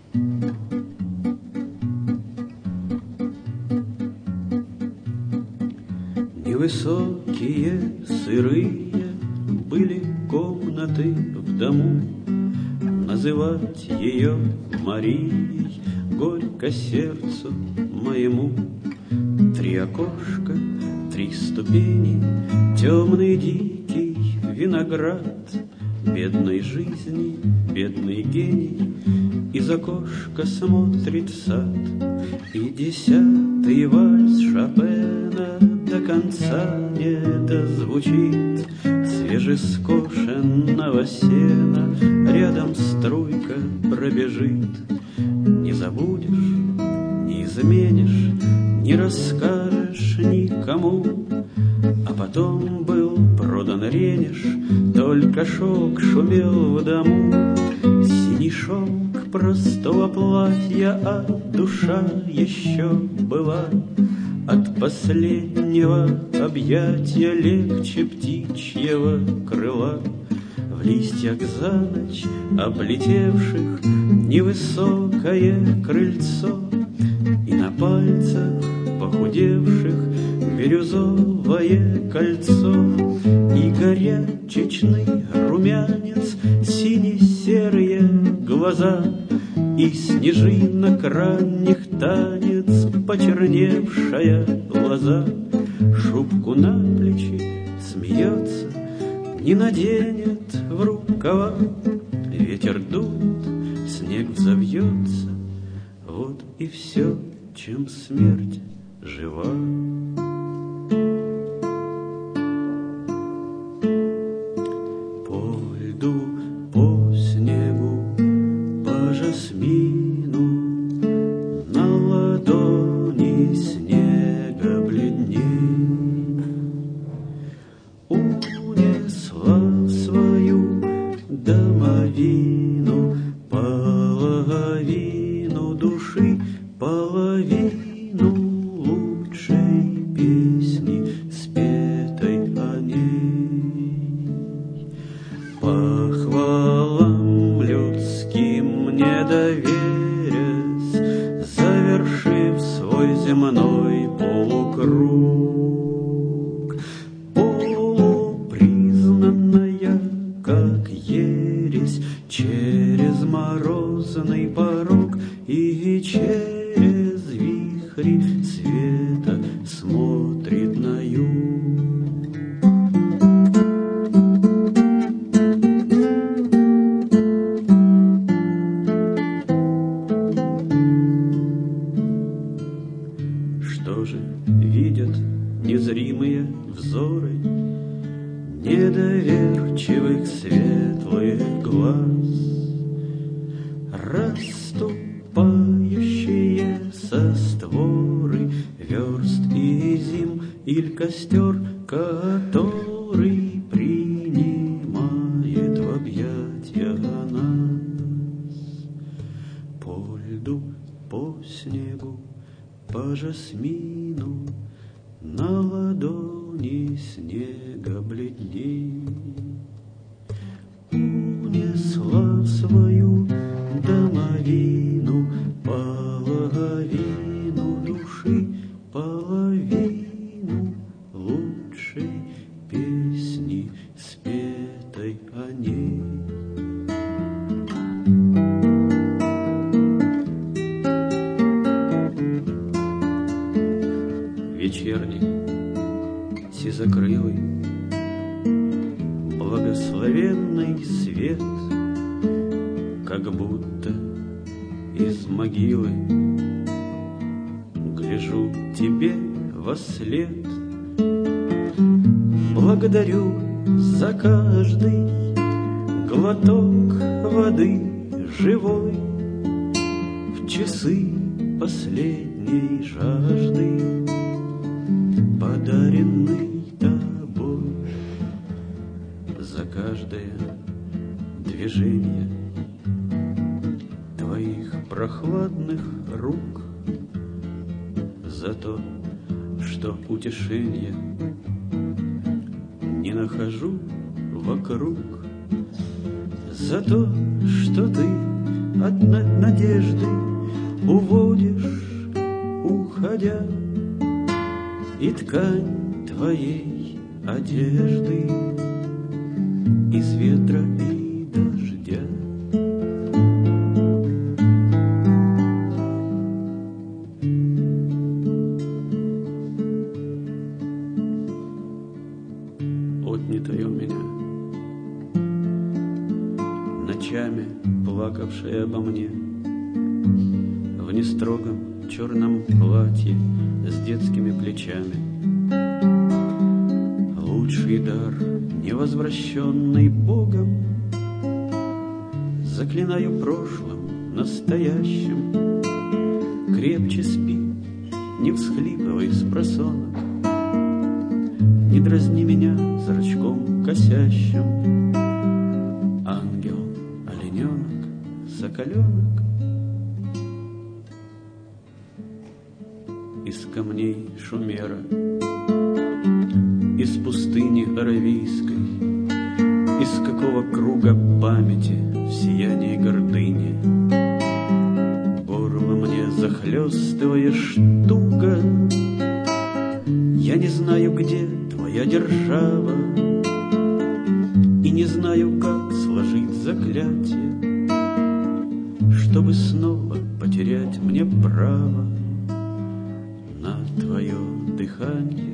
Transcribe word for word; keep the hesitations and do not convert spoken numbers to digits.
Невысокие, сырые были комнаты в дому. Называть ее Марией горько сердцу моему. Три окошка, три ступени, темный дикий виноград, бедной жизни, бедный гений из окошка смотрит в сад. И десятый вальс Шопена до конца не дозвучит. Свежескошенного сена рядом струйка пробежит. Не забудешь, не изменишь, не расскажешь никому. А потом был продан ренеш, только шелк шумел в дому. Синий шелк простого платья, а душа еще была от последнего объятия легче птичьего крыла. В листьях за ночь облетевших невысокое крыльцо, и на пальцах похудевших бирюзовое кольцо, и горячечный румянец, сине-серые глаза, и снежинок ранних танец, почерневшая лоза. Шубку на плечи смеется, не наденет в рукава. Ветер дует, снег взовьется, вот и все, чем смерть жива. По льду, по снегу, по жасмину, на ладони снега бледней. Унесла свою домовину половину души, половину лучшей песни, спетой о ней. Похвалам людским не доверясь, завершив свой земной полукруг, полупризнанная, как ересь, через морозный порог и через вихри света смотрит на юг. Что же видят незримые взоры недоверчивых светлых глаз, расступающие со створы верст и зим, иль костер, который принимает в объятия нас? По льду, по снегу, по жасмину, на ладони снега бледней. Унесла свою домовину половину души, половину лучшей песни, спетой о ней. Вечерний, сизокрылый, благословенный свет, как будто из могилы гляжу тебе вослед. Благодарю за каждый глоток воды живой в часы последней жажды, подаренный тобой, за каждое движение твоих прохладных рук, за то, что утешения не нахожу вокруг, за то, что ты от на- надежды уводишь, уходя, и ткань твоей одежды из ветра и дождя. Отнятая у меня, ночами плакавшая обо мне, в нестрогом черном платье с детскими плечами. Лучший дар, невозвращенный Богом, заклинаю прошлым, настоящим. Крепче спи, не всхлипывай спросонок, не дразни меня зрачком косящим. Ангел, олененок, соколенок из камней Шумера, из пустыни Аравийской, из какого круга памяти в сиянии гордыни. Горло мне захлестываешь туго, я не знаю, где твоя держава, и не знаю, как сложить заклятие, чтобы снова потерять мне право на твое дыхание.